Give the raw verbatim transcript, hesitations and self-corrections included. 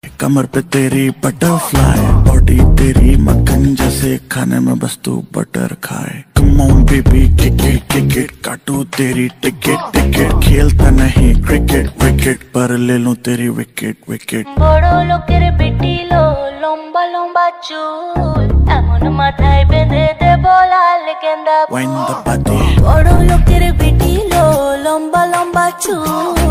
कमर पे तेरी butterfly, body तेरी मक्खन जैसे, खाने में बस तू बटर खाए। Come on baby kick it kick it, काटू तेरी टिकट टिकट, खेलता नहीं क्रिकेट विकेट, पर ले लूं तेरी विकेट विकेट। बड़ो लोकेर बेटी लो लंबा लंबा चूल, एमन माथाय बेঁধে দেব লাল गेंदा वाइन द पाती। बड़ो लोकेर बेटी लो लंबा लंबा चूल,